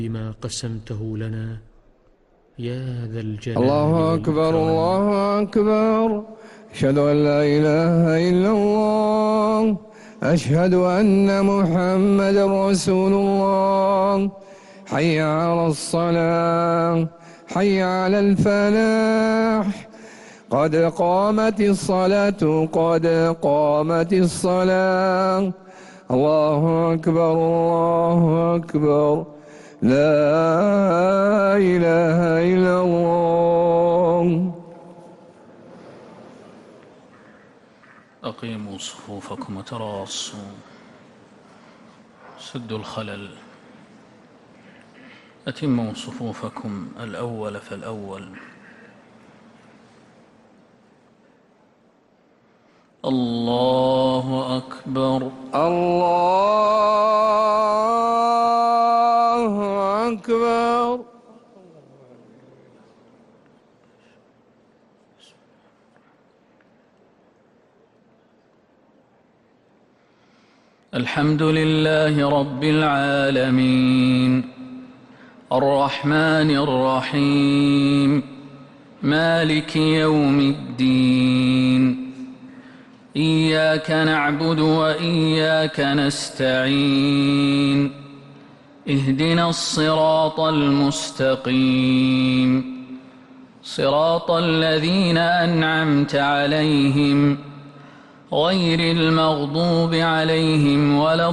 بما قسمته لنا يا ذا الجلال الله أكبر الله أكبر. أشهد أن لا إله إلا الله. أشهد أن محمدا رسول الله. حي على الصلاة، حي على الفلاح، قد قامت الصلاة، قد قامت الصلاة. الله أكبر الله أكبر. لا إله إلا الله. أقيموا صفوفكم وتراصوا، سدوا الخلل، أتموا صفوفكم الأول فالأول. الله أكبر الله أكبر. الحمد لله رب العالمين، الرحمن الرحيم، مالك يوم الدين. إياك نعبد وإياك نستعين، اهدنا الصراط المستقيم، صراط الذين أنعمت عليهم غير المغضوب عليهم ولا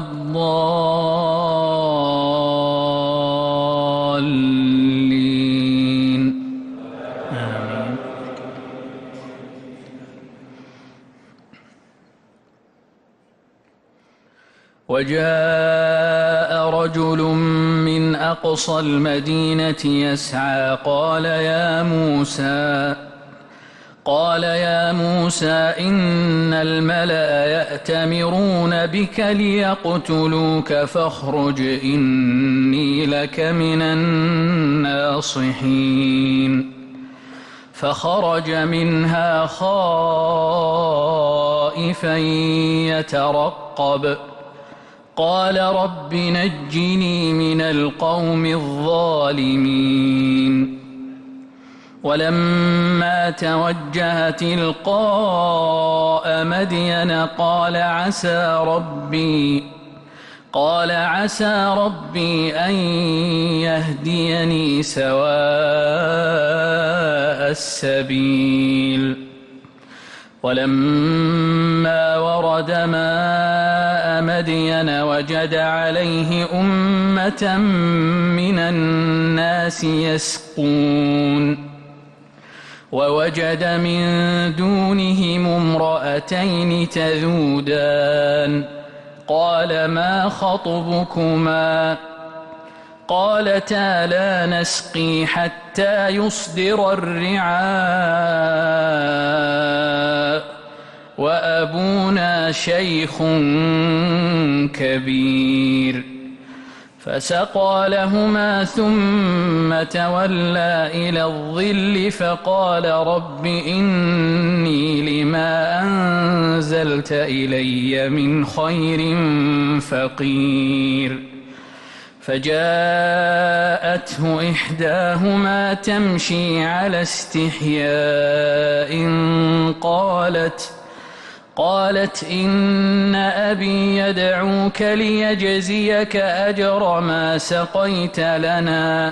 الضالين. آمين. وجاء رجل من أقصى المدينة يسعى قال يا موسى إن الملأ يأتمرون بك ليقتلوك فاخرج إني لك من الناصحين. فخرج منها خائفا يترقب، قال رب نجني من القوم الظالمين. ولما توجه تلقاء مدين قال عسى ربي أن يهديني سواء السبيل. ولما ورد ماء مدين وجد عليه أمة من الناس يسقون، ووجد من دونهم امرأتين تذودان، قال ما خطبكما؟ قالتا لا نسقي حتى يصدر الرعاء وأبونا شيخ كبير. فسقى لهما ثم تولى إلى الظل فقال رب إني لما أنزلت إلي من خير فقير. فجاءته إحداهما تمشي على استحياء قالت إن أبي يدعوك ليجزيك أجر ما سقيت لنا.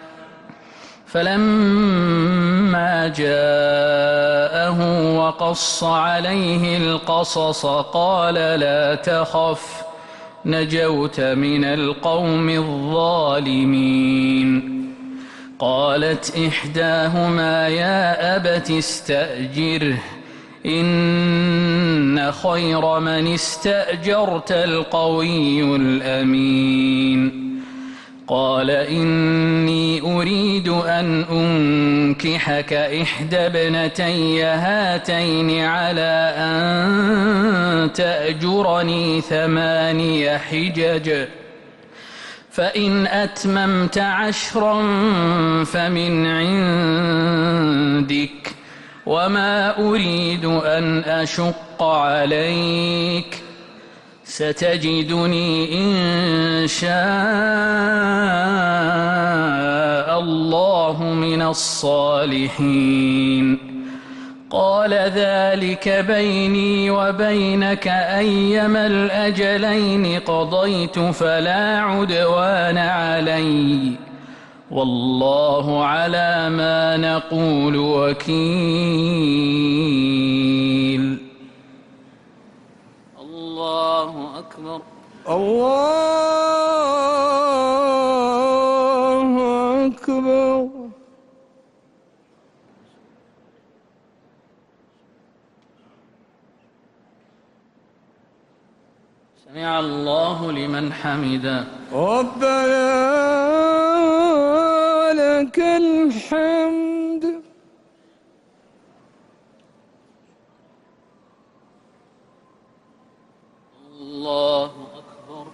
فلما جاءه وقص عليه القصص قال لا تخف نجوت من القوم الظالمين. قالت إحداهما يا أبت استأجره إن خير من استأجرت القوي الأمين. قال إني أريد أن أنكحك إحدى ابنتي هاتين على أن تأجرني 8 حجج، فإن أتممت 10 فمن عندك، وما أريد أن أشق عليك، ستجدني إن شاء الله من الصالحين. قال ذلك بيني وبينك أيما الأجلين قضيت فلا عدوان علي والله على ما نقول وكيل. الله أكبر. الله أكبر. سمع الله لمن حمده. ربنا لك الحمد. الله أكبر.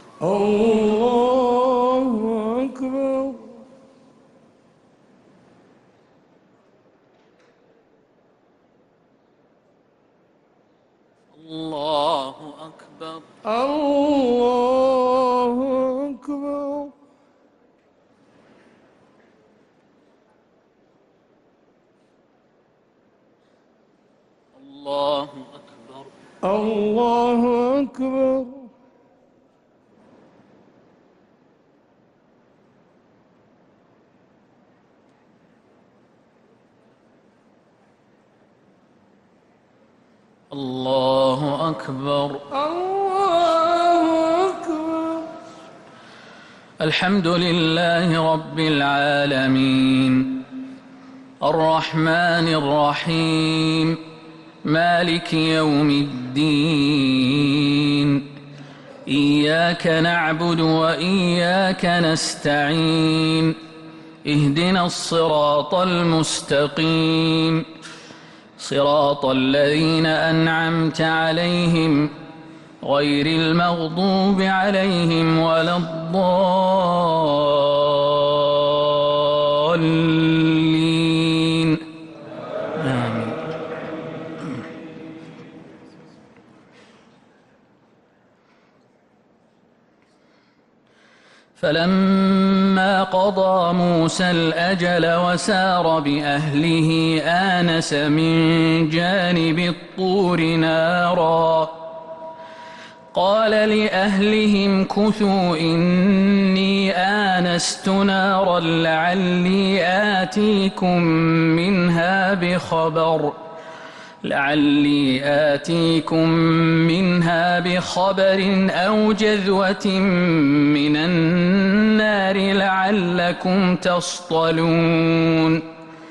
الله أكبر. الله أكبر. الله أكبر. الله أكبر. الله أكبر. الله أكبر. الله أكبر. الحمد لله رب العالمين الرحمن الرحيم مالك يوم الدين إياك نعبد وإياك نستعين اهدنا الصراط المستقيم صراط الذين أنعمت عليهم غير المغضوب عليهم ولا الضالين آمين. فلما قضى موسى الأجل وسار بأهله آنس من جانب الطور نارا قال لأهلهم كثوا إني آنست نارا لعلي آتيكم منها بخبر أو جذوة من النار لعلكم تصطلون.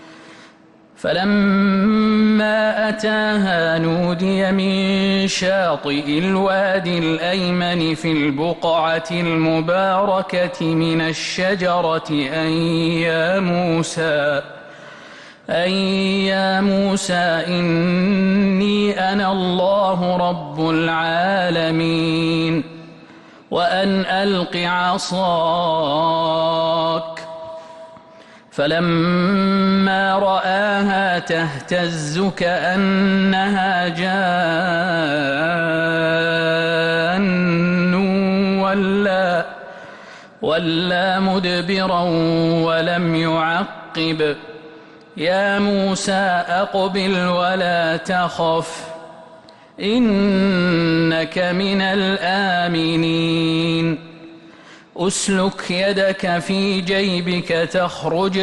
فلما أتاها نودي من شاطئ الوادي الأيمن في البقعة المباركة من الشجرة أن يا موسى إني أنا الله رب العالمين وأن ألق عصاك. فلما رآها تهتز كأنها جان ولا مدبرا ولم يعقب. يا موسى أقبل ولا تخف إنك من الآمنين. أسلك يدك في جيبك تخرج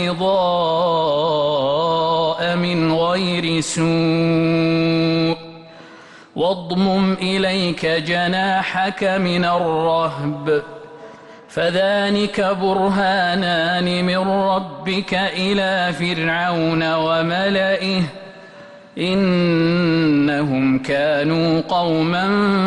بيضاء من غير سوء واضمم إليك جناحك من الرهب فذلك برهانان من ربك إلى فرعون وملئه إنهم كانوا قوما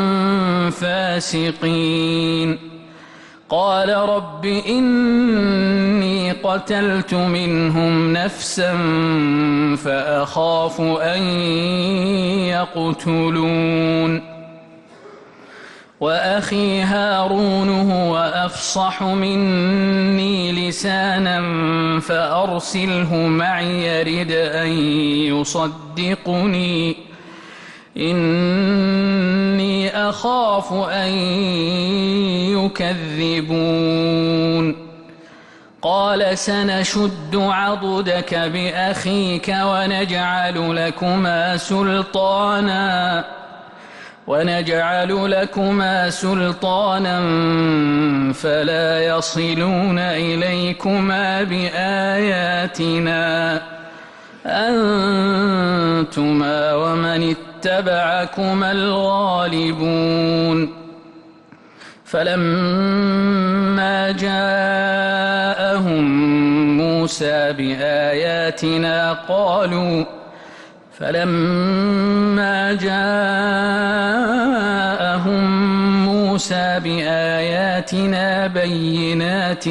فاسقين. قال رب إني قتلت منهم نفسا فأخاف أن يقتلون. وأخي هارون هو أفصح مني لسانا فأرسله معي يرد أن يصدقني إني أخاف أن يكذبون قال سنشد عضدك بأخيك ونجعل لكما سلطانا فلا يصلون إليكما بآياتنا أنتما ومن اتبعكما الغالبون فلما جاءهم موسى بآياتنا بينات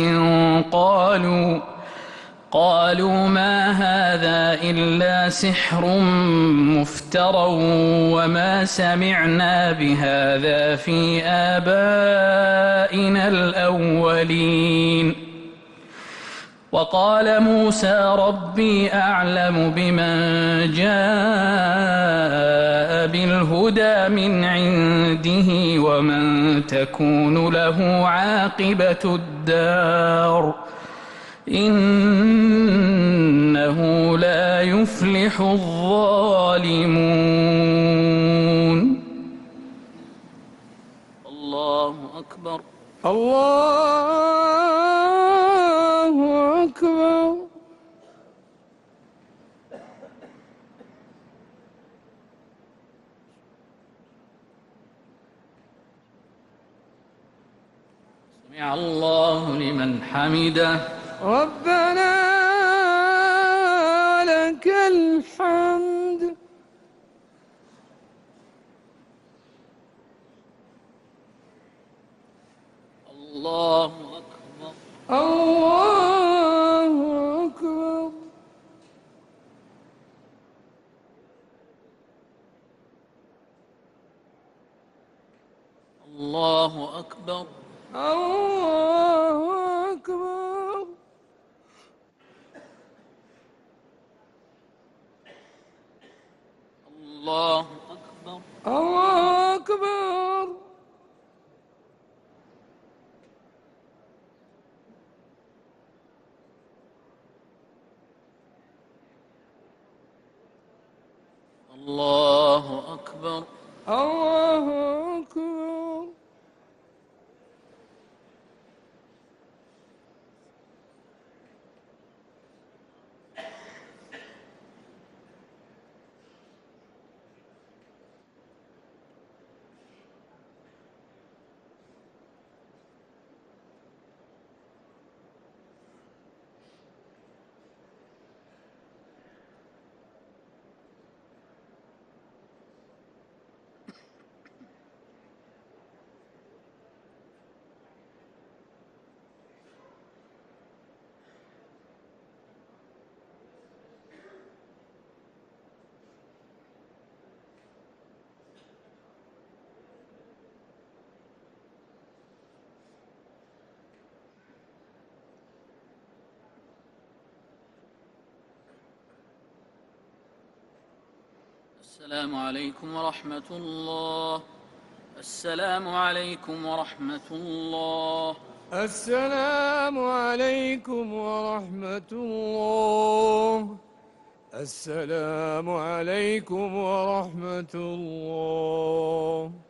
قالوا ما هذا إلا سحر مفترى وما سمعنا بهذا في آبائنا الأولين وقال موسى ربي أعلم بمن جاء بالهدى من عنده ومن تكون له عاقبة الدار إنه لا يفلح الظالمون الله أكبر الله أكبر. سمع الله لمن حمده ربنا لك الحمد. الله أكبر الله أكبر. الله أكبر الله أكبر. الله أكبر الله أكبر. الله أكبر الله أكبر. السلام عليكم ورحمة الله. السلام عليكم ورحمة الله. السلام عليكم ورحمة الله. السلام عليكم ورحمة الله.